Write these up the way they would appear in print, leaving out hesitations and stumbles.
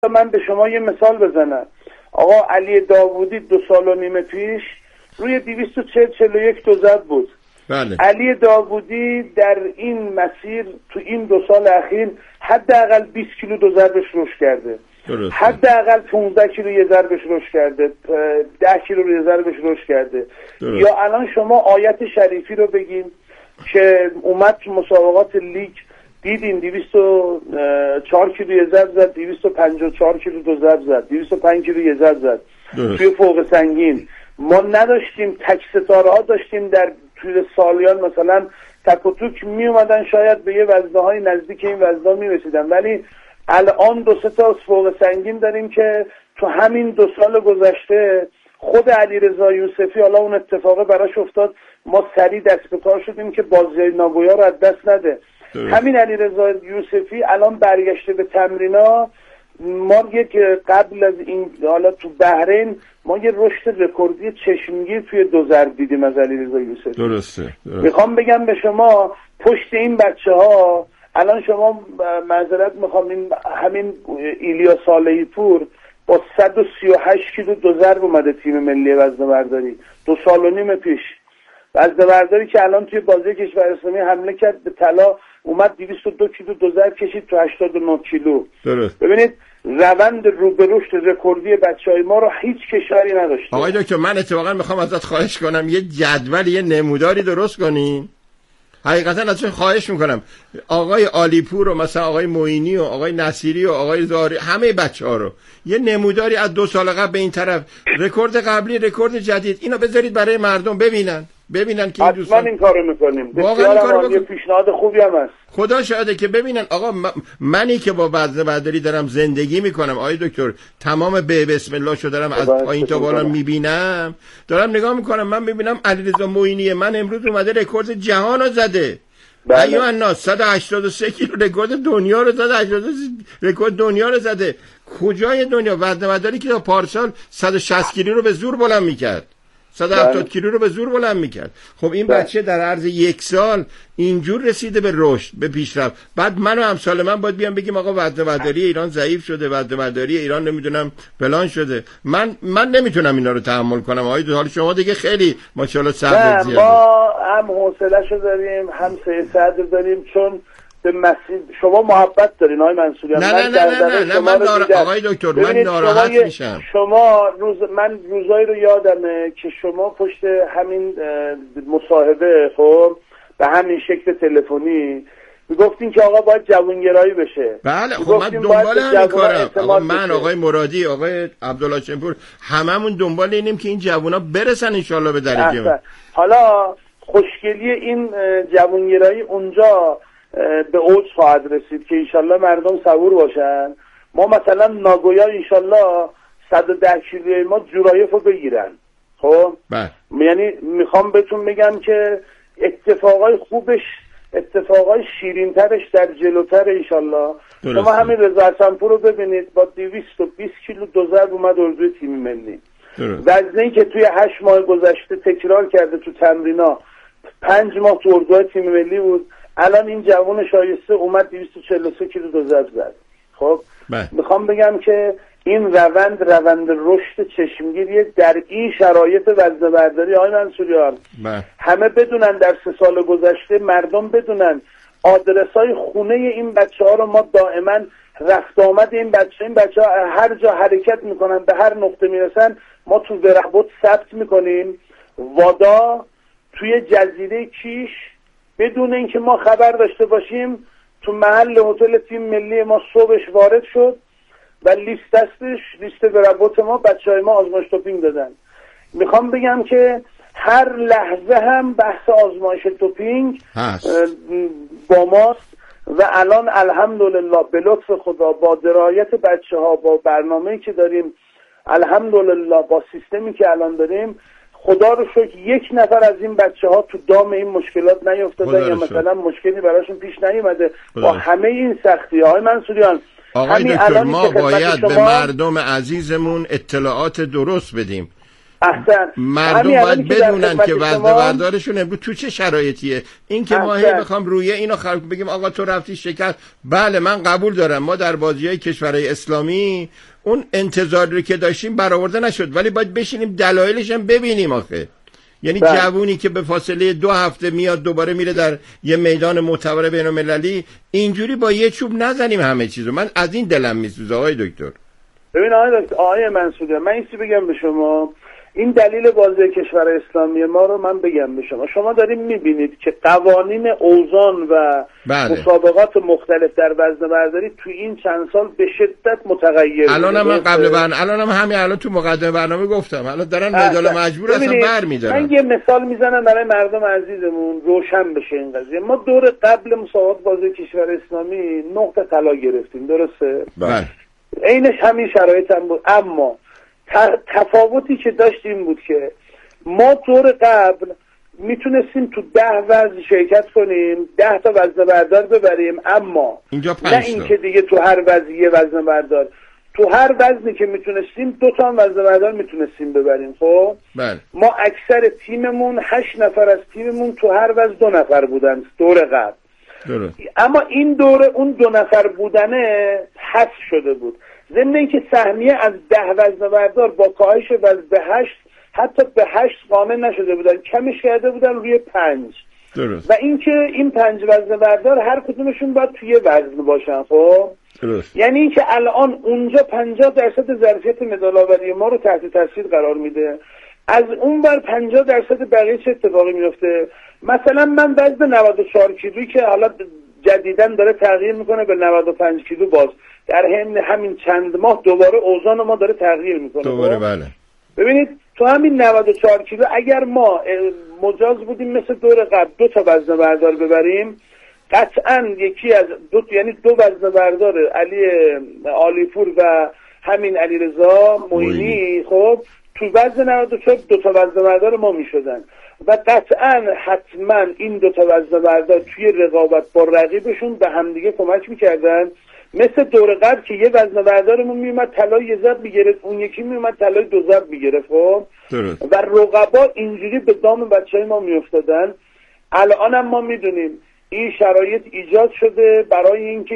من به شما یه مثال بزنم. آقا علی داوودی 2.5 سال پیش روی 240-41 دوزد بود. بله. علی داوودی در این مسیر تو این 2 سال اخیر حداقل 20 کیلو دوزدش رشد کرده. حداقل 15 کیلو یه ضربش رشد کرده، 10 کیلو یه ضربش رشد کرده. یا الان شما آیت شریفی رو بگین که اومد تو مسابقات لیگ، دیدین 204 کیلو یه ضرب زد، 254 کیلو دو ضرب زد، 205 کیلو یه ضرب زد توی فوق سنگین. ما نداشتیم، تک ستاره ها داشتیم در توی سالیان، مثلا تک و توک می اومدن شاید به یه وزنه های نزدیک این وزنه می رسیدن، ولی الان 2-3 تا فوق سنگین داریم که تو همین 2 سال گذشته خود علیرضا یوسفی، حالا اون اتفاقه براش افتاد، ما سریع دست به کار شدیم که بازی ناگویا رو از دست نده. همین علیرضا یوسفی الان برگشته به تمرینا. ما یک قبل از این حالا تو بحرین ما یه رشد رکوردی چشمگیر توی 2 ضرب دیدیم از علیرضا یوسفی. درسته. میخوام بگم به شما پشت این بچه‌ها الان شما معذرت میخوام، این همین ایلیا صالحی پور با 138 کیلو 2 ضرب اومده تیم ملی وزنه‌برداری 2.5 سال پیش. وزنه‌برداری که الان توی بازی کشور اسلامی حمله کرد به طلا، اومد 202 کیلو 2 ضرب کشید تو 89 کیلو. درست. ببینید روند رو به رشد رکوردی بچهای ما رو هیچ کشوری نداشته. آقای دکتر من اتفاقا میخوام ازت خواهش کنم یه جدول، یه نموداری درست کنین. حقیقتا ازش خواهش میکنم آقای عالیپور و مثلا آقای معینی و آقای نصیری و آقای زاری، همه بچه‌ها رو یه نموداری از 2 سال قبل به این طرف، رکورد قبلی، رکورد جدید، اینو بذارید برای مردم ببینن که این دوستان این کارو میکنیم. بسیار یه پیشنهاد خوبی هم هست. خدا شاهده که ببینن. آقا منی که با وزنه‌برداری دارم زندگی میکنم آقای دکتر، تمام به بسم الله شو دارم از پایین تا بالا میبینم، دارم نگاه میکنم، من میبینم علیرضا معینی من امروز اومده رکورد جهان رو زده. ایو الناس 183 کیلو رکورد دنیا رو زده، 183 رکورد دنیا رو زده. کجای دنیا؟ وزنه‌برداری که تا پارسال 160 کیلو رو به زور بلند میکرد، 170 کیلو رو به زور بلند میکرد. خب این بچه در عرض 1 سال اینجور رسیده به رشد، به پیشرفت. بعد من و امثال من باید بیام بگیم آقا وزنه‌برداری ایران ضعیف شده، وزنه‌برداری ایران نمیدونم فلان شده. من نمیتونم اینا رو تحمل کنم. آقای حال شما دیگه خیلی ماشاءالله صبر زیاده. ما هم حوصله‌شو داریم، هم صبر داریم، چون به مسیر شما محبت دارین آقای منصوریان. نه من آقای دکتر من ناراحت میشم. شما من روزایی رو یادمه که شما پشت همین مصاحبه خب به همین شکل تلفنی میگفتین که آقا باید جوانگرایی بشه. بله خب من دنبال همین کارم. آقا من، آقای مرادی، آقای عبدالله شنپور، هممون دنبال اینیم که این جوونا برسن ان شاءالله به درجه. حالا خوشگلی این جوانگرایی اونجا به اوج خواهد رسید که انشالله مردم صبور باشن. ما مثلا ناگویا انشالله 110 کیلوی ما جورایف رو بگیرن. خب یعنی میخوام بهتون بگم که اتفاقای خوبش، اتفاقای شیرینترش در جلوتر انشالله. شما همین رضا حسنپور رو ببینید با 220 کیلو 2 ضرب اومد اردوی تیم ملی. وزنی که توی 8 ماه گذشته تکرار کرده تو تمرینا، 5 ماه تو اردوی تیم ملی بود. الان این جوان شایسته اومد 243 کیلو 2 ضرب زد. خب میخوام بگم که این روند رشد چشمگیری در این شرایط وزنه‌برداری آقای منصوریان، همه بدونن در 3 سال گذشته مردم بدونن آدرسای خونه این بچه‌ها رو ما دائما رفت آمد این بچه‌ها هر جا حرکت میکنن به هر نقطه میرسن ما تو ورقبوت ثبت میکنیم. وادا توی جزیره کیش بدون اینکه ما خبر داشته باشیم تو محل هتل تیم ملی ما صبحش وارد شد و لیست ورقبوت ما بچهای ما آزمایش دوپینگ دادن. میخوام بگم که هر لحظه هم بحث آزمایش دوپینگ با ماست و الان الحمدلله به لطف خدا با درایت بچه‌ها، با برنامه‌ای که داریم، الحمدلله با سیستمی که الان داریم، خدا رو شکر 1 نفر از این بچه‌ها تو دام این مشکلات نیافتادن یا مثلا مشکلی براشون پیش نیومده با همه این سختی‌های. منصوریان آقای دکتر ما باید به مردم عزیزمون اطلاعات درست بدیم. احسن. مردم باید بدونن که وزنه بردارشون امروز تو چه شرایطیه. این که ما بخوام روی اینو بگیم آقا تو رفتی شکست، بله من قبول دارم، ما در بازی‌های کشورهای اسلامی اون انتظاری که داشتیم برآورده نشد، ولی باید بشینیم دلایلش هم ببینیم آخه. یعنی جوونی که به فاصله 2 هفته میاد دوباره میره در یه میدان معتبر بین‌المللی، اینجوری با یه چوب نزنیم همه چیزو. من از این دلم میسوزه آقای دکتر. ببین آقای منصوری، من این چیزی بگم به شما، این دلیل بازی کشور اسلامی ما رو من بگم به شما. شما داریم میبینید که قوانین اوزان و مسابقات مختلف در وزنه برداری تو این چند سال به شدت متغیر شده. الانم من الانم همین تو مقدمه برنامه گفتم، الان دارن مدال مجبور اصلا برمی‌دارن. من یه مثال میزنم برای مردم عزیزمون روشن بشه این قضیه. ما دور قبل مسابقات بازی کشور اسلامی 9 طلا گرفتیم، درسته؟ بله. عینش همین شرایط هم بود، اما تفاوتی که داشتیم بود که ما طور قبل میتونستیم تو 10 وزن شرکت کنیم، 10 تا وزنه بردار ببریم، اما اینجا نه این که دیگه تو هر وزن یه وزنه بردار، تو هر وزنی که میتونستیم 2 تا وزنه بردار میتونستیم ببریم. خب ما اکثر تیممون 8 نفر از تیممون تو هر وزن 2 نفر بودن دور قبل. اما این دوره اون 2 نفر بودنه حذف شده بود، ضمن اینکه سهمیه از 10 وزنه بردار با کاهش وزن به 8 حتی به 8 قانع نشده بودن، کمش کرده بودن روی 5. درست. و اینکه این 5 وزنه بردار هر کدومشون باید توی وزن باشن. خب یعنی اینکه الان اونجا 50% ظرفیت مدال آوری ما رو تحت تاثیر قرار میده، از اون بر 50% بقیه چه اتفاقی میفته. مثلا من وزن 94 کیلویی که حالا جدیداً داره تغییر میکنه به 95 کیلو، باز در همین چند ماه دوباره اوزان ما داره تغییر میکنه دوباره. بله. ببینید تو همین 94 کیلو اگر ما مجاز بودیم مثل دور قبل 2 تا وزنه بردار ببریم، قطعاً یکی از یعنی 2 وزنه بردار علی عالیپور و همین علیرضا معینی خب تو وزن 94 2 تا وزنه بردار ما میشدن و قطعاً حتما این 2 تا وزنه بردار توی رقابت با رقیبشون به همدیگه کمک میکردن. مثل دور قبل که یه وزنه بردارمون میومد طلای 1 ضرب میگرفت، اون یکی میومد طلای 2 ضرب میگرفت. خب و رقبا اینجوری به دام بچهای ما میافتادن. الانم ما میدونیم این شرایط ایجاد شده برای اینکه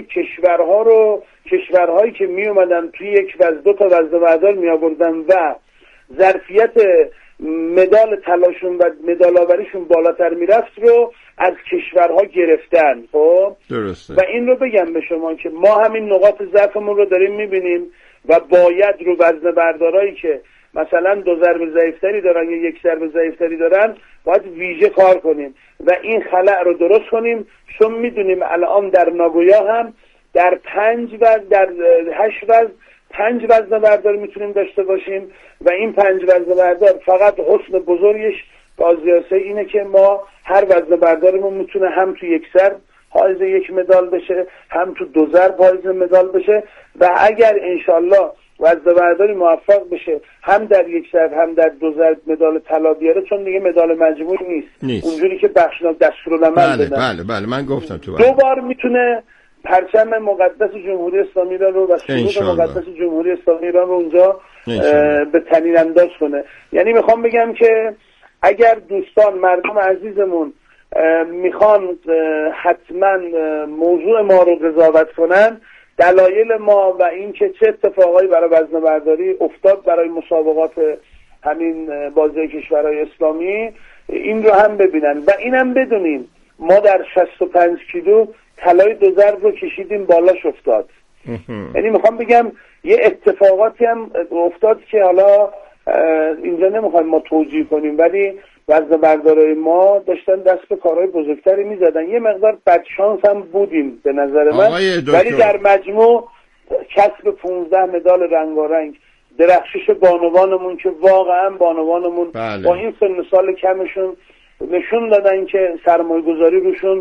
کشورهایی که میومدن توی یک وزن 2 تا وزنه بردار میآوردن و ظرفیت مدال طلاشون و مدال آوریشون بالاتر میرفت رو از کشورها گرفتن. خب درسته. و این رو بگم به شما که ما همین نقاط ضعفمون رو داریم میبینیم و باید رو وزنه بردارایی که مثلا 2 ضرب ضعیفتری دارن یا 1 ضرب ضعیفتری دارن باید ویژه کار کنیم و این خلأ رو درست کنیم، چون میدونیم الان در ناگویا هم در 5 و در 8 وزن 5 وزنه بردار میتونیم داشته باشیم و این 5 وزنه بردار فقط حسن بزرگش بازیاسه اینه که ما هر وزنه بردارمون میتونه هم تو 1 ضرب حائز 1 مدال بشه، هم تو 2 ضرب حائز مدال بشه و اگر انشالله وزنه برداری موفق بشه هم در 1 ضرب هم در 2 ضرب مدال طلا بیاره، چون دیگه مدال مجموعی نیست. اونجوری که بخشنامه دستورالعمل بدن. بله من گفتم تو 2 بار میتونه پرچم مقدس جمهوری اسلامی ایران رو و سرود مقدس جمهوری اسلامی ایران رو اونجا به طنین انداز کنه. یعنی میخوام بگم که اگر دوستان مردم عزیزمون میخوان حتما موضوع ما رو قضاوت کنن، دلایل ما و این که چه اتفاقایی برای وزنه برداری افتاد برای مسابقات همین بازی کشورهای اسلامی، این رو هم ببینن و اینم بدونیم ما در 65 کیلو طلای 2 ضرب رو کشیدیم بالاش افتاد. یعنی میخوام بگم یه اتفاقاتی هم افتاد که حالا اینجا نمیخوایم ما توجیه کنیم، ولی وزنه بردارای ما داشتن دست به کارهای بزرگتری میزدن. یه مقدار بدشانس هم بودیم به نظر من، ولی در مجموع کسب 15 مدال رنگارنگ، درخشش بانوانمون که واقعا بانوانمون با این سن سال کمشون نشون دادن که سرمایه‌گذاری روشون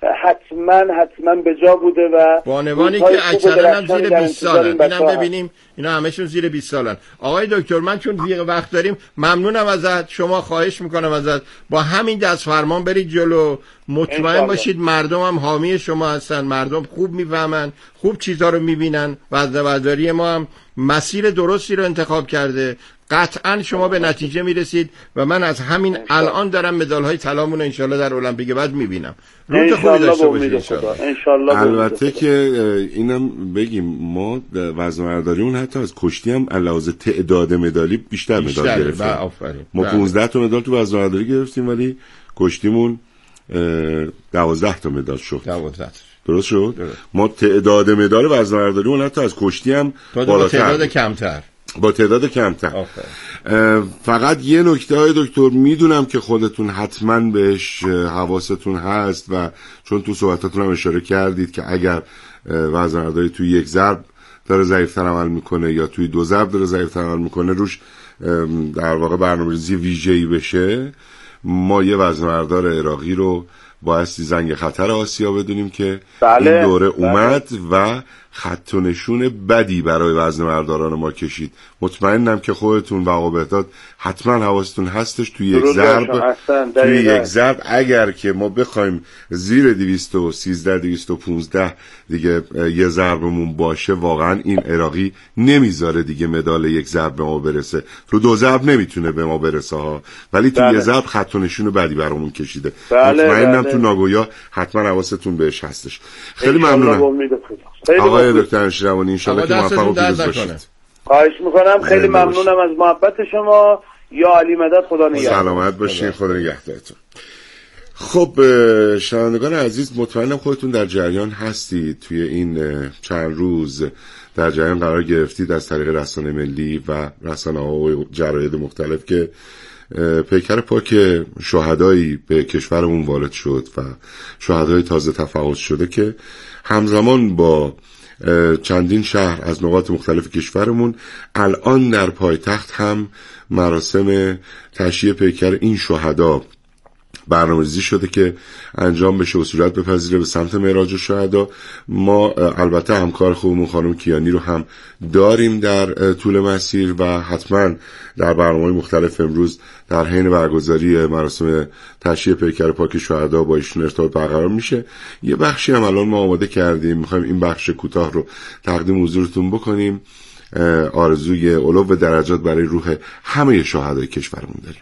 حتما به جا بوده و بانوانی که اکثرا هم زیر 20 سالن. اینم ببینیم اینا همشون زیر 20 سالن. آقای دکتر من چون دیگه وقت داریم ممنونم ازت، شما خواهش میکنم ازت با همین دست فرمان برید جلو، مطمئن باشید مردم هم حامی شما هستن، مردم خوب میفهمن، خوب چیزا رو میبینن، وزنه برداری ما هم مسیر درستی رو انتخاب کرده، قطعا شما به نتیجه میرسید و من از همین الان دارم مدال‌های طلامون رو انشالله در المپیک بعد میبینم. روز خوبی داشته باشید انشالله. البته که اینم بگیم ما وزنه‌برداریمون حتی از کشتی هم علاوه تعداد مدالی بیشتر مدال گرفتیم. ما 15 تا مدال تو وزنه‌برداری گرفتیم ولی کشتیمون 12 تا مدال شد. 12 درست شد؟ ما تعداد مدال وزنه‌برداریمون حتی از کشتی هم بالاتر با تعداد کمتر. فقط یه نکته های دکتر میدونم که خودتون حتما بهش حواستون هست و چون تو صحبتاتون هم اشاره کردید که اگر وزنه‌برداری توی یک ضرب داره ضعیف‌تر عمل میکنه یا توی دو ضرب داره ضعیف‌تر عمل میکنه روش در واقع برنامه‌ریزی ویژه‌ای بشه. ما یه وزنه‌بردار عراقی رو بایستی زنگ خطر آسیا بدونیم که این دوره اومد و خط و نشون بدی برای وزنه‌برداران ما کشید. مطمئنم که خودتون و آقا بهداد حتما حواستون هستش توی یک ضرب اگر که ما بخوایم زیر 213 215 دیگه یه ضربمون باشه واقعا این عراقی نمیذاره دیگه مدال یک ضرب به ما برسه. تو دو ضرب نمیتونه به ما برسه ها، ولی تو یه ضرب خط و نشون بدی برامون کشیده. مطمئنم تو ناگویا حتما حواستون بهش هستش. خیلی ممنونم آقای دکتر انشیروانی، انشالله که موفق و پیروز باشید. خواهش میکنم. خیلی ممنونم از محبت شما. یا علی مدد، خدا نگهدار. سلامت باشین، خدا نگهدارتون. خب شنوندگان عزیز، مطمئنم خودتون در جریان هستید. توی این چند روز در جریان قرار گرفتید از طریق رسانه ملی و رسانه‌ها و جراید مختلف که پیکر پاک شهدایی به کشورمون وارد شد و شهدای تازه تفاوت شده که همزمان با چندین شهر از نقاط مختلف کشورمون الان در پایتخت هم مراسم تشییع پیکر این شهدا برنامه‌ریزی شده که انجام بشه و صورت بپذیره به سمت معراج الشهدا. ما البته همکار خوبمون خانم کیانی رو هم داریم در طول مسیر و حتما در برنامه‌های مختلف امروز در حین برگزاری مراسم تشییع پیکر پاک شهدا با ایشون ارتباط برقرار میشه. یه بخشی هم الان ما آماده کردیم، میخوایم این بخش کوتاه رو تقدیم حضورتون بکنیم. آرزوی علو درجات برای روح همه شهدای کشورمون داریم.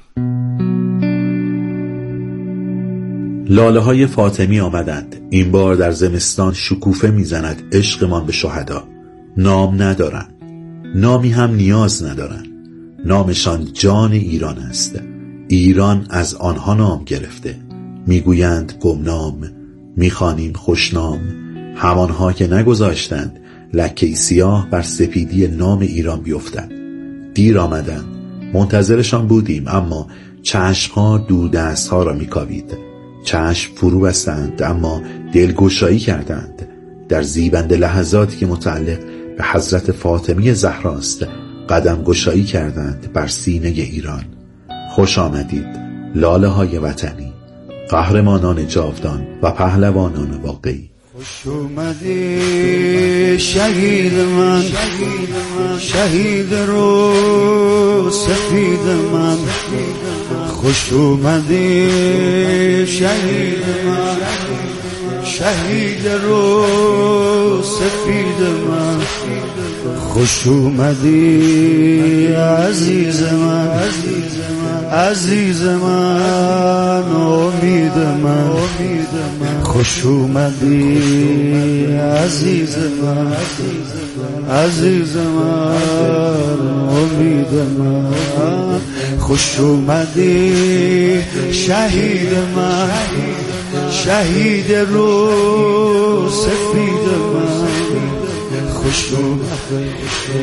لاله های فاطمی آمدند، این بار در زمستان شکوفه میزند عشقمان به شهدا. نام ندارند، نامی هم نیاز ندارند، نامشان جان ایران است. ایران از آنها نام گرفته، میگویند گمنام، میخوانیم خوشنام. همانها که نگذاشتند لکه سیاه بر سپیدی نام ایران بیفتد. دیر آمدند، منتظرشان بودیم، اما چشمها دودستها را میکاوید. چشم فرو بستند اما دلگشایی کردند. در زیبنده لحظاتی که متعلق به حضرت فاطمی زهراست قدم گشایی کردند بر سینه ایران. خوش آمدید لاله های وطنی، قهرمانان جاودان و پهلوانان واقعی. خوش اومدی شهید من، شهید رو سفید من. خوش اومدی شهید من، شهید رو سفید من. خوش اومدی عزیز من، عزیز من، امید من. خوش اومدی عزیز من، عزیز من، امید من. خوش اومدی شهید من، شهید رو سفید من. خوش اومدی.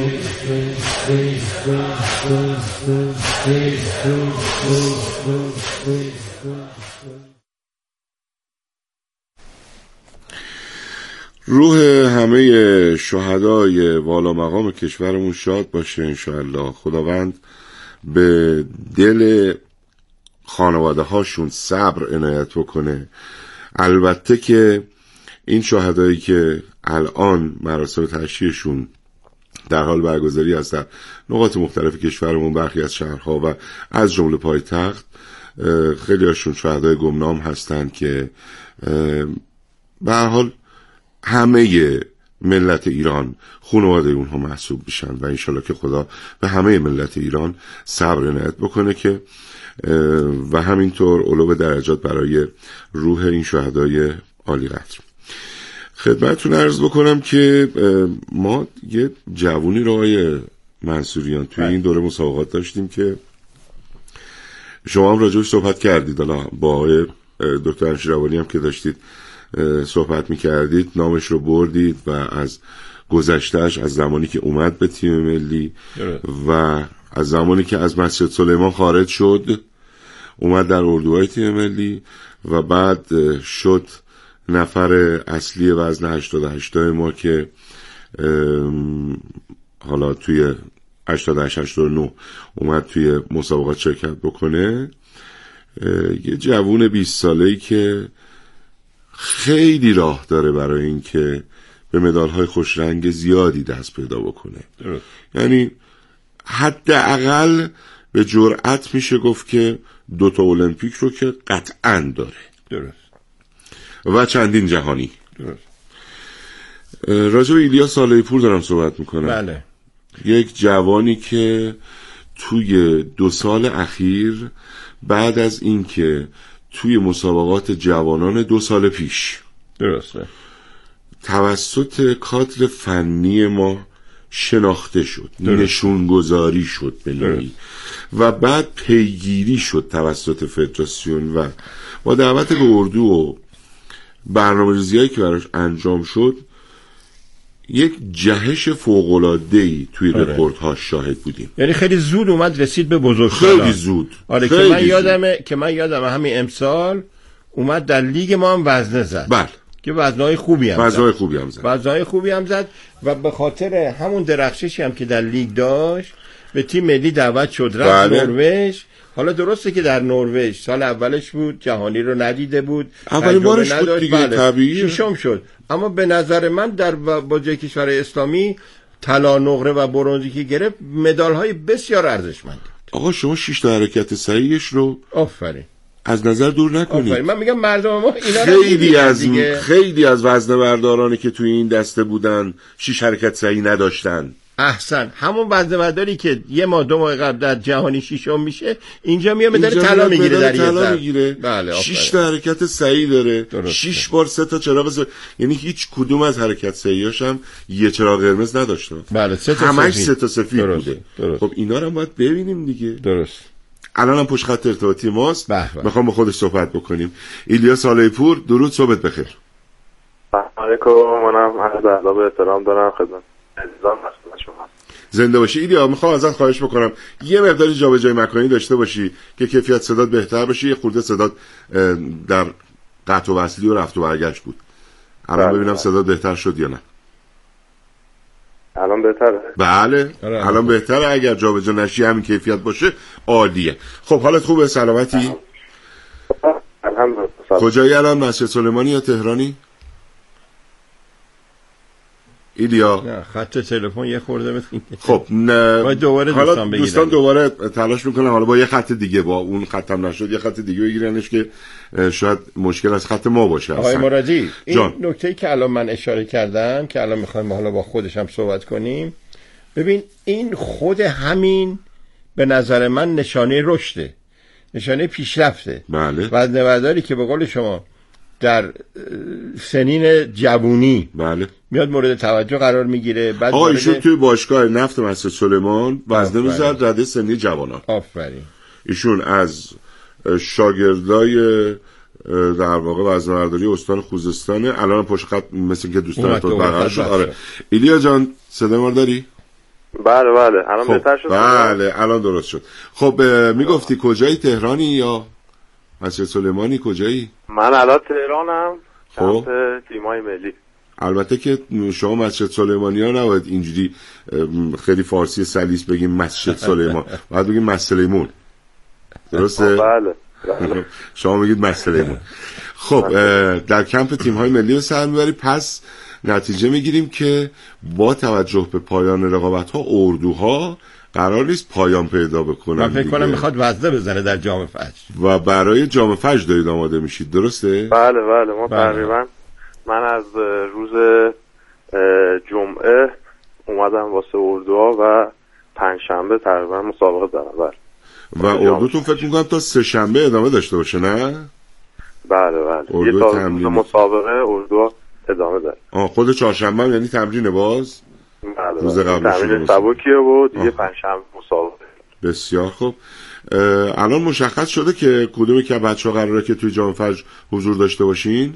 روح همه شهدای والا مقام کشورمون شاد باشه انشاءالله. خداوند به دل خانواده هاشون صبر عنایت بکنه. البته که این شهدایی که الان مراسم تشییعشون در حال برگزاری است در نقاط مختلف کشورمون، برخی از شهرها و از جمله پایتخت، خیلی هاشون شهدای گمنام هستند که به هر حال همه ملت ایران خانواده اونها محسوب بشن و انشالله که خدا به همه ملت ایران صبر عنایت بکنه که و همینطور علو درجات برای روح این شهدای عالی قدر. خدمتتون عرض بکنم که ما یه جوونی رو آقای منصوریان توی این دوره مسابقات داشتیم که شما هم راجعش صحبت کردید، حالا با آقای دکتر انشیروانی هم که داشتید صحبت میکردید نامش رو بردید و از گذشتهش، از زمانی که اومد به تیم ملی و از زمانی که از مسجد سلیمان خارج شد اومد در اردوهای تیم ملی و بعد شد نفر اصلی وزن 88 ما که حالا توی 88-89 اومد توی مسابقات شرکت بکنه. یه جوون 20 ساله‌ای که خیلی راه داره برای این که به مدال‌های خوش رنگ زیادی دست پیدا بکنه. یعنی حداقل به جرأت میشه گفت که 2 المپیک رو که قطعاً داره. درست. و چندین جهانی. درست. راجع به ایلیا صالحی پور دارم صحبت میکنم. بله. یک جوانی که توی 2 سال اخیر بعد از اینکه توی مسابقات جوانان 2 سال پیش درسته توسط کادر فنی ما شناخته شد، نشونگذاری شد به نوعی و بعد پیگیری شد توسط فدراسیون و با دعوت به اردو و برنامه‌ریزی‌هایی که براش انجام شد یک جهش فوق‌العاده‌ای توی رکوردها شاهد بودیم. یعنی خیلی زود اومد رسید به بزرگسالان. خیلی زود. آره که من یادمه همین امسال اومد در لیگ ما هم وزنه زد. بله. که وزنهای خوبی هم زد و به خاطر همون درخششی هم که در لیگ داشت به تیم ملی دعوت شد رفت نروژ. حالا درسته که در نروژ سال اولش بود، جهانی رو ندیده بود، اولین بارش بود دیگه، طبیعیه، ششم شد. اما به نظر من در بازی کشورهای اسلامی طلا، نقره و برنزی که گرفت مدال‌های بسیار ارزشمند. آقا شما 6 تا حرکت صحیحش رو آفرین از نظر دور نکنید. من میگم مردم ما اینا خیلی از وزنه بردارانی که توی این دسته بودن 6 حرکت صحیح نداشتن. احسن. همون وزنه برداری که 1 ماه 2 ماه قبل در جهانی ششم میشه اینجا میاد مدال طلا میگیره در یه سر. بله 6 تا حرکت صحیح داره. 6 بار 3 تا چراغ یعنی هیچ کدوم از حرکت صحیحاش هم یه چراغ قرمز نداشته. بله 3 تا همش 3 تا سفید بوده. خب اینا رو باید ببینیم دیگه. درست. الان هم پشت خط ارتباطی ماست. میخوام با خودش صحبت بکنیم. ایلیا صالحی پور، درود، صبحت بخیر. سلام علیکم. منم عرض ادب و احترام دارم خدمت عزیزان شما. زنده باشی. ایلیا میخوام ازت خواهش بکنم یه مقداری جابجایی مکانی داشته باشی که کیفیت صدات بهتر بشه. یه خورده صدات در قطع و وصلی و رفت و برگشت بود. الان ببینم صدات بهتر شد یا نه. الان بهتره؟ بله الان بهتره. اگر جابجا نشی همین کیفیت باشه عالیه. خب حالت خوبه؟ سلامتی؟ الحمدلله. کجایی الان؟ مسجد سلیمانی یا تهرانی؟ ایلیا نه خط تلفن یه خورده بتونید. خب نه دوباره دوستان دوباره تلاش میکنن حالا با یه خط دیگه، با اون خطم نشد یه خط دیگه بگیرنش که شاید مشکل از خط ما باشه. آقای مرادی این نکته‌ای که الان من اشاره کردم که الان میخوایم حالا با خودش هم صحبت کنیم، ببین این خود همین به نظر من نشانه رشده، نشانه پیشرفته. بله. وزنه‌برداری که به قول شما در سنین جوونی بله میاد مورد توجه قرار میگیره. بعد ایشون توی باشگاه نفت مسجد سلیمان وزنه میزد رده سنی جوانان. آفرین. ایشون از شاگردای در واقع وزنه‌برداری استان خوزستان. الان پشت خط مثل که دوستان تو برقرار شد. آره ایلیا جان صدای ما داری؟ بله الان بهتر شد. بله الان درست شد. خب میگفتی کجایی؟ تهرانی یا مسجد سلیمانی؟ کجایی؟ من الان تهرانم. خب تیمای ملی. البته که شما مسجد سلیمانی ها نباید اینجوری خیلی فارسی سلیس بگیم مسجد سلیمان، باید بگیم مسجد سلیمون. درسته؟ بله. شما میگید مسجد سلیمون. خب در کمپ تیم های ملی به سر میبری. پس نتیجه میگیریم که با توجه به پایان رقابت ها اردوها قرار نیست پایان پیدا بکنن. من فکر کنم میخواد وزنه بزنه در جام فجر و برای جام فجر دارید آماده میشید. درسته؟ بله ما تقریبا من از روز جمعه اومدم واسه اردوها و پنجشنبه تقریبا مسابقه دارم. و اردوتون فکر میکنم تا سه شنبه ادامه داشته باشه نه؟ بله. یه تا مسابقه اردوها ادامه داره. خود چهارشنبه یعنی تمرین باز؟ بله. روز قبلش تمرین سبکیه و دیگه پنجشنبه مسابقه. بسیار خوب. الان مشخص شده که کدومی که بچه‌ها قراره که توی جام فجر حضور داشته باشین؟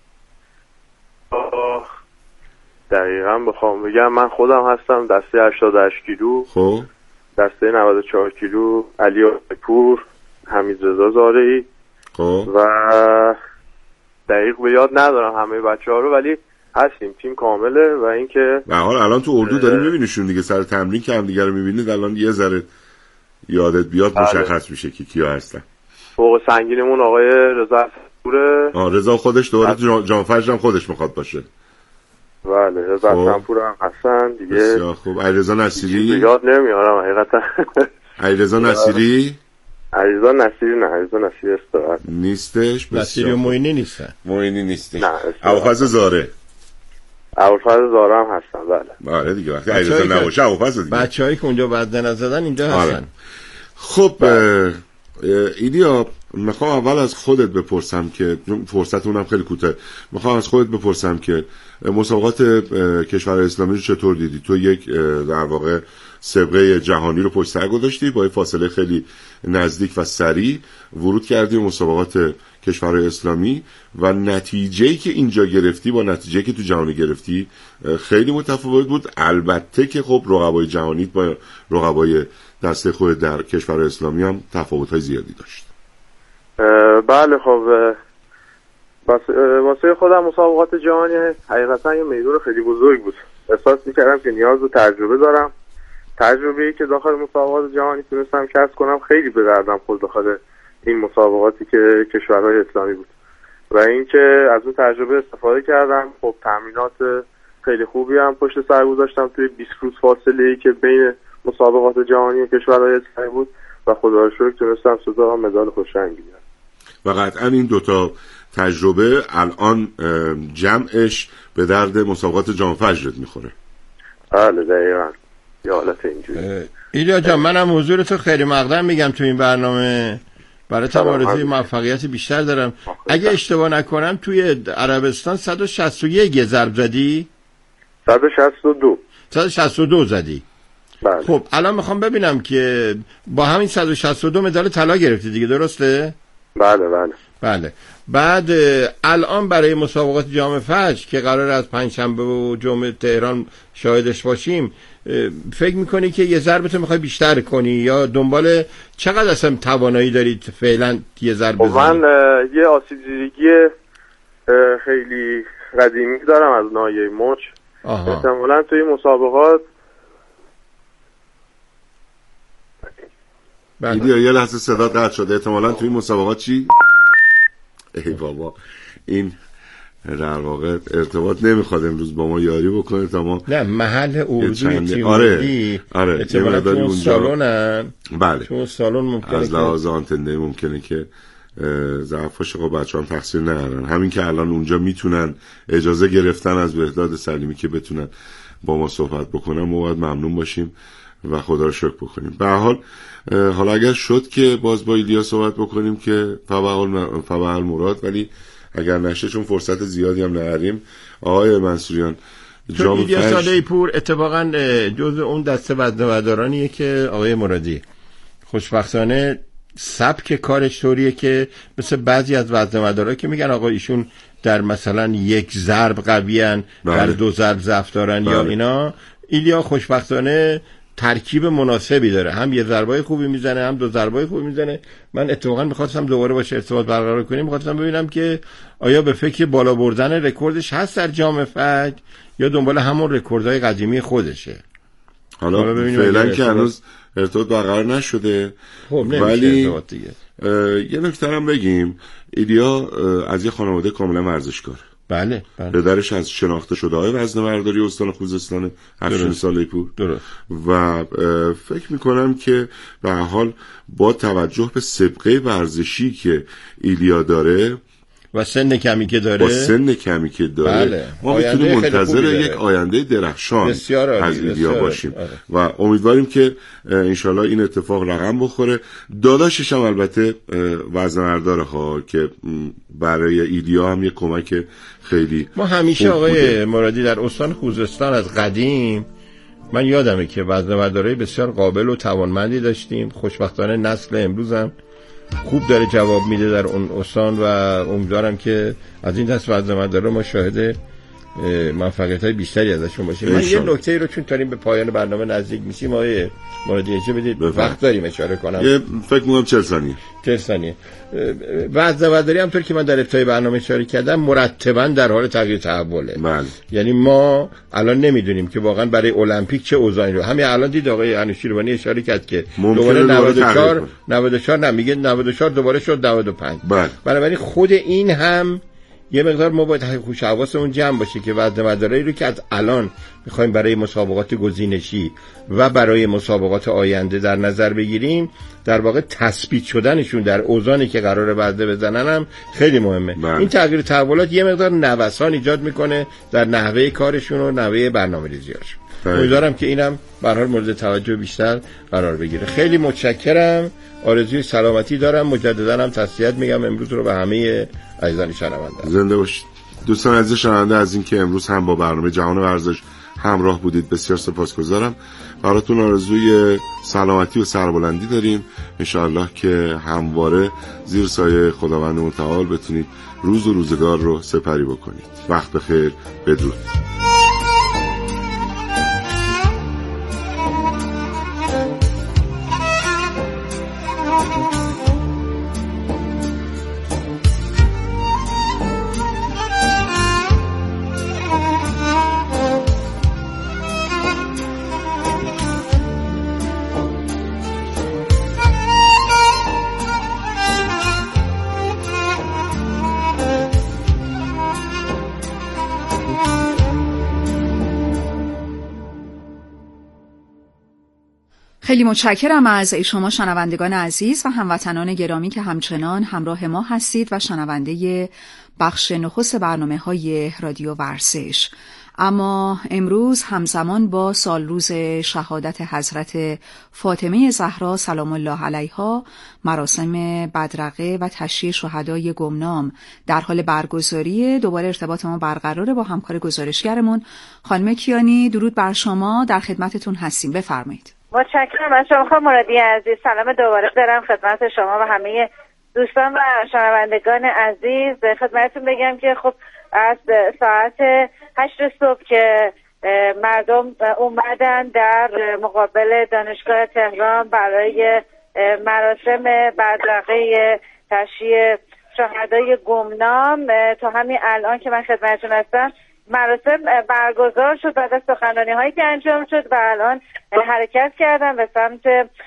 دقیقاً بخوام بگم من خودم هستم دسته 88 کیلو. خب دسته 94 کیلو علی پور، حمیدرضا زارعی. خب و دقیق به یاد ندارم همه بچه‌ها رو، ولی هستیم تیم کامله. و اینکه به حال الان تو اردو داریم می‌بینیشون دیگه، سر تمرین که هم دیگه رو می‌بینید الان یه ذره یادت بیاد مشخص میشه که کیا هستن. فوق سنگینمون آقای رضا پوره. رضا خودش دوباره جام فجر هم خودش میخواد باشه. بله رضا پور هم هستن دیگه. بسیار خوب. علیرضا نصیری یاد نمیارم حقیقتا. علیرضا نصیری علیرضا نصیری استراحت نیستش. نصیری و معینی نیستش. ابوالفضل زاره هم هستن. بله دیگه وقتی علیرضا نباشه ابوالفضل دیگه. بچه‌ای که اونجا بعد نزدن اینجا هستن. خب ایلیا میخوام اول از خودت بپرسم که فرصتونم خیلی کوتاه، میخوام از خودت بپرسم که مسابقات کشورهای اسلامی رو چطور دیدی؟ تو یک در واقع سابقه جهانی رو پشت سر گذاشتی، با فاصله خیلی نزدیک و سریع ورود کردی مسابقات کشورهای اسلامی و نتیجه‌ای که اینجا گرفتی با نتیجه‌ای که تو جهانی گرفتی خیلی متفاوت بود. البته که خب رقبای جهانی با رقبای دسته خود در کشورهای اسلامی هم تفاوت‌های زیادی داشت. بله خب واسه خودم مسابقات جهانی حقیقتا یه میدون خیلی بزرگ بود. احساس می‌کردم که نیاز به تجربه دارم. تجربه‌ای که داخل مسابقات جهانی تونستم کسب کنم خیلی به دردم خورد داخل این مسابقاتی که کشورهای اسلامی بود و اینکه از اون تجربه استفاده کردم. خب تمرینات خیلی خوبی هم پشت سر گذاشتم توی 20 روز فاصله‌ای که بین مسابقات جهانی کشورهای اسلامی بود و خدا رو شکر تونستم صدا مدال خوشرنگی بیارم. و قطعا این دوتا تجربه الان جمعش به درد مسابقات جام فجرت میخوره. بله دقیقاً یه حالت اینجوری. ایلیا جان منم حضور تو خیلی مقدم میگم تو این برنامه، برای آرزوی موفقیت بیشتر دارم. اگه اشتباه نکنم توی عربستان 161 ضرب زدی؟ 162 زدی. بله. خب الان میخوام ببینم که با همین 162 مدال طلا گرفتی دیگه، درسته؟ بله. بعد الان برای مسابقات جام فجر که قرار از پنجشنبه و جمعه تهران شاهدش باشیم، فکر میکنی که یه ضربتو میخوای بیشتر کنی یا دنبال چقدر اصلا توانایی دارید فعلا یه ضرب بزنی؟ من یه آسیب‌زدگی خیلی قدیمی دارم از ناحیه مچ. احتمالاً توی مسابقات بله. یه لحظه صدا قطع شده. احتمالاً توی مسابقات چی؟ ای بابا این در واقع ارتباط نمیخواد امروز با ما یاری بکنه تا ما نه محل اردوی تیم آره احتمالاً تو سالونن. بله تو سالون ممکنه از لحاظ آنتنه ممکنه که ضعفش خب بچه‌ها هم تقصیر ندارن. همین که الان اونجا میتونن اجازه گرفتن از بهداد سلیمی که بتونن با ما صحبت بکنن، ما باید ممنون باشیم و خدا رو شکر بکنیم. به هر حال حالا اگر شد که باز با ایلیا صحبت بکنیم که فبعل مراد، ولی اگر نشه چون فرصت زیادی هم نداریم آقای منصوریان چون ایلیا ساله پور اتفاقا جزء اون دسته وزنه‌بردارانیه که آقای مرادی خوشبختانه سبک کارش طوریه که مثل بعضی از وزنه‌بردارا که میگن آقا ایشون در مثلا یک ضرب قویان در دو ضرب ضعف دارن یا اینا، ایلیا خوشبختانه ترکیب مناسبی داره، هم یه ضربای خوبی میزنه هم دو ضربای خوبی میزنه. من اتفاقا می‌خواستم دوباره باشه ارتباط برقرار کنیم، می‌خواستم ببینم که آیا به فکر بالا بردن رکوردش هست در جام فجر یا دنبال همون رکوردهای قدیمی خودشه. حالا فعلا که هنوز ارتباط برقرار نشده، ولی یه نکته هم بگیم، ایلیا از یه خانواده کاملا ورزشکار. بله. پدرش از شناخته شده های وزنه‌برداری استان خوزستان 80 ساله پور. درست. و فکر میکنم که به هر حال با توجه به سابقه ورزشی که ایلیا داره و سن کمی که داره، با سن کمی که داره بله. ما میتونیم منتظر یک آینده درخشان از ایدیا باشیم و امیدواریم که انشالله این اتفاق رقم بخوره. داداشش هم البته وزنه‌برداره ها که برای ایدیا هم یک کمک خیلی ما همیشه آقای مرادی در استان خوزستان از قدیم من یادمه که وزنه‌برداری بسیار قابل و توانمندی داشتیم. خوشبختانه نسل امروز هم خوب داره جواب میده در اون استان و امیدوارم که از این دست وزنه‌برداری ما شاهد موفقیت‌های بیشتری ازشون باشیم. من یه نکته رو چون داریم به پایان برنامه نزدیک میشیم آقای مرادی اجازه بدید وقت داریم اشاره کنم. فکر می‌کنم 40 ثانیه. وزنه‌برداری همونطور که من در ابتدای برنامه اشاره کردم مرتباً در حال تغییر تحوله. بله. یعنی ما الان نمیدونیم که واقعا برای المپیک چه اوضاعی رو. همین الان دید آقای انوشیروانی اشاره کرد که دوباره 94 نمیگه 94 دوباره شد 95. بله. بنابراین خود این هم یه مقدار ما باید خوش حواسمون جمع باشه که وزنه‌برداری رو که از الان میخوایم برای مسابقات گزینشی و برای مسابقات آینده در نظر بگیریم، در واقع تثبیت شدنشون در اوزانی که قراره وزنه بزنن هم خیلی مهمه. من. این تغییر تحولات یه مقدار نوسان ایجاد میکنه در نحوه کارشون و نحوه برنامه‌ریزی‌هاشون. امیدوارم که اینم به هر حال مورد توجه بیشتر قرار بگیره. خیلی متشکرم. آرزوی سلامتی دارم. مجددا هم تسلیت میگم امروز رو به همه عزیزان شنونده. زنده باشید. دوستان عزیز شنونده از اینکه امروز هم با برنامه جهان ورزش همراه بودید بسیار سپاسگزارم. براتون آرزوی سلامتی و سربلندی داریم. انشاءالله که همواره زیر سایه خداوند متعال بتونید روز و روزگار رو سپری بکنید. وقت بخیر. بدرود. خیلی متشکرم از شما شنوندگان عزیز و هموطنان گرامی که همچنان همراه ما هستید و شنونده بخش نخست برنامه‌های رادیو ورزش. اما امروز همزمان با سالروز شهادت حضرت فاطمه زهرا سلام الله علیها مراسم بدرقه و تشییع شهدای گمنام در حال برگزاری. دوباره ارتباط ما برقراره با همکار گزارشگرمون خانم کیانی. درود بر شما، در خدمتتون هستیم، بفرمایید. متشکرم از شما خانم مرادی عزیز. سلام دوباره دارم خدمت شما و همه دوستان و شنوندگان عزیز. خدمتتون بگم که خب از ساعت 8 صبح که مردم اومدن در مقابل دانشگاه تهران برای مراسم بدرقه تشییع شهدای گمنام تا همین الان که من خدمتتون هستم مراسم برگزار شد. بعد از سخنرانی هایی که انجام شد و الان حرکت کردم به سمت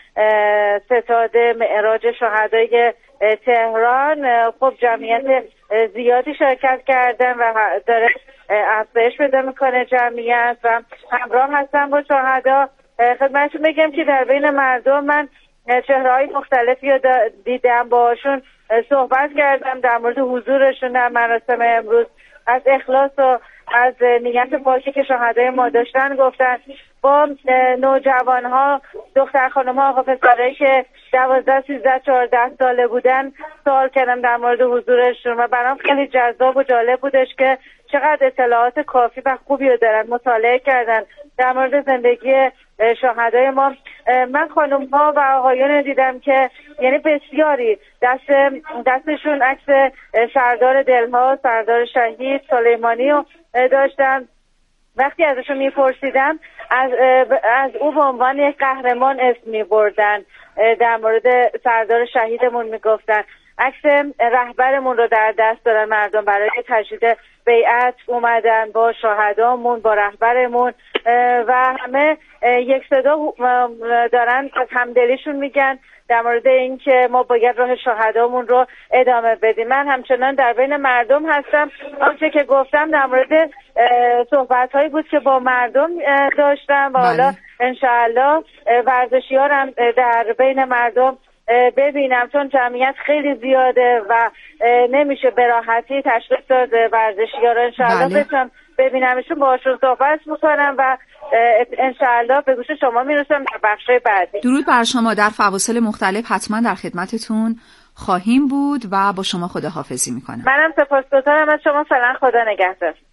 ستاد معراج شهدای تهران. خب جمعیت زیادی شرکت کردن و داره افزایش پیدا میکنه جمعیت و همراه هستم با شهدا. خدمتتون بگم که در بین مردم من چهره‌های مختلفی رو دیدم، باشون صحبت کردم در مورد حضورشون در مراسم امروز، از اخلاص و از نیت پاکی که شهدای ما داشتن گفتن. با نوجوان‌ها، دختر خانم‌ها، آقا پسرایی که 12 13 14 ساله بودن سوال کردم در مورد حضورشون و برام خیلی جذاب و جالب بودش که چقدر اطلاعات کافی و خوبی رو دارن، مطالعه کردن در مورد زندگی شهدای ما. من خانم‌ها و آقایان دیدم که یعنی بسیاری دستشون عکس سردار دلها، سردار شهید سلیمانی رو داشتن. وقتی ازشون میپرسیدم از او به عنوان یک قهرمان اسم میبردن، در مورد سردار شهیدمون میگفتن. عکس رهبرمون رو در دست دارن مردم، برای تجدید بیعت اومدن با شهدامون، با رهبرمون و همه یک صدا دارن از همدلیشون میگن در مورد این که ما باید راه شهدامون رو ادامه بدیم. من همچنان در بین مردم هستم. آنچه که گفتم در مورد صحبت هایی بود که با مردم داشتم و حالا انشاءالله ورزشیارم در بین مردم ببینم، چون جمعیت خیلی زیاده و نمیشه به راحتی تشخیص داد ورزشیارا. انشاءالله بتونم ببینمشون، باشون صحبت میکنم و انشاءالله به گوش شما میرسم در بخشای بعدی. درود بر شما. در فواصل مختلف حتما در خدمتتون خواهیم بود و با شما خداحافظی میکنم. منم سپاسگزارم از شما. فعلا خدا نگهدار.